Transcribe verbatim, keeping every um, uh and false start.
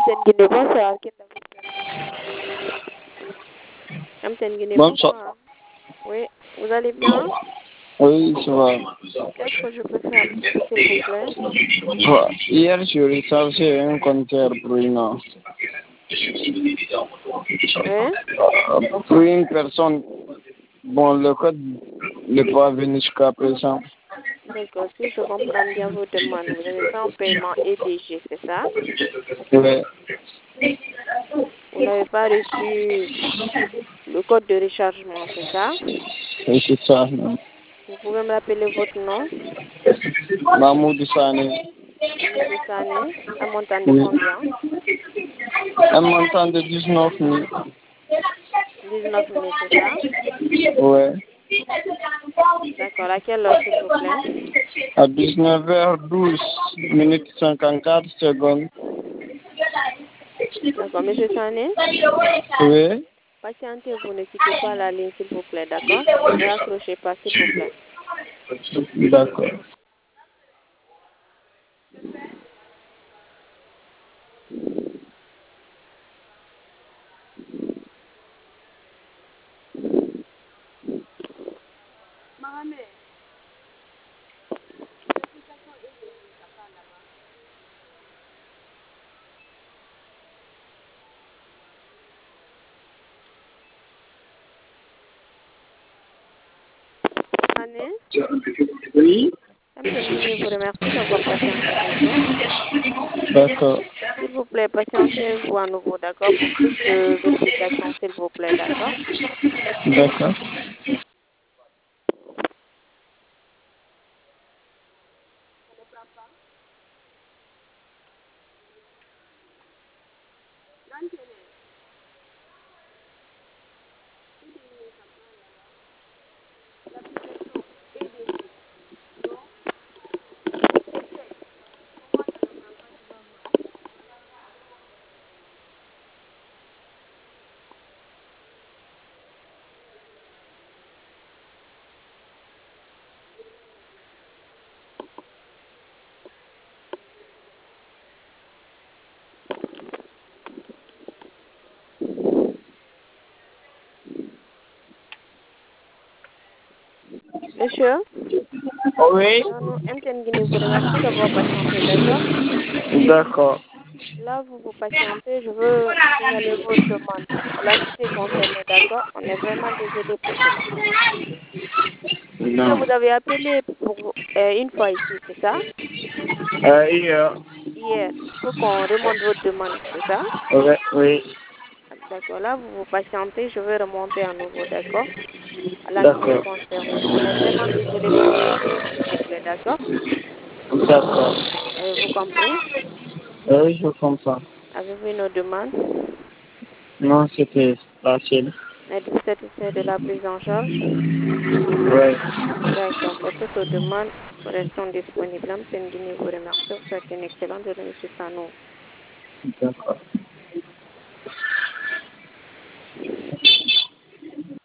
M T N Guinée, bonsoir. M T N Guinée, bonsoir. Oui, vous allez bien? Oui, ça va. Qu'est-ce que je peux faire pour vous, s'il vous plaît? Bah, hier, j'ai rechargé un compteur pour une, euh, Oui? pour une personne. Bon, le code n'est pas venu jusqu'à présent. D'accord, si je comprends bien vos demandes, vous avez fait un paiement E D G, c'est ça? Oui, Vous n'avez pas reçu le code de rechargement, c'est ça? oui, c'est ça. Vous pouvez me rappeler votre nom? Mahmoud Sani. Monsieur Sani, un montant de Oui. combien? Un montant de dix-neuf mille. dix-neuf mille, c'est ça? Oui. D'accord, à quelle heure, s'il vous plaît? À dix-neuf heures douze minutes cinquante-quatre secondes. D'accord, monsieur Sani, Oui. patientez-vous, ne quittez pas la ligne, s'il vous plaît, d'accord? Ne raccrochez pas, s'il vous plaît. D'accord. Sani, Oui. M T N Guinée vous remercie d'avoir patienté, bonjour. D'accord. S'il vous plaît, patientez-vous à nouveau, d'accord? Pour plus de vérification, s'il vous plaît, d'accord? D'accord. Monsieur, Oui. non, M T N Guinée vous remercie d'avoir patienté, d'accord? D'accord. Là, vous vous patientez, je veux signaler votre demande à la cité concernée, d'accord? On est vraiment désolé pour cela. Monsieur, Non. vous avez appelé pour euh, une fois ici, c'est ça? Euh, hier. Hier, pour qu'on remonte votre demande, c'est ça? Oui. Oui. D'accord, là, vous vous patientez, je vais remonter à nouveau, d'accord? À la cité D'accord. concernée. On est vraiment désolé pour cela, s'il vous plaît, d'accord? D'accord. Avez-vous compris? Oui, je comprends. Avez-vous une autre demande? Non, c'était facile. Êtes-vous satisfait de la prise en charge? Oui. D'accord, pour toute autre demande, restons disponibles. M T N Guinée vous remercie. Vous souhaite une excellente journée, M. Sanou. D'accord.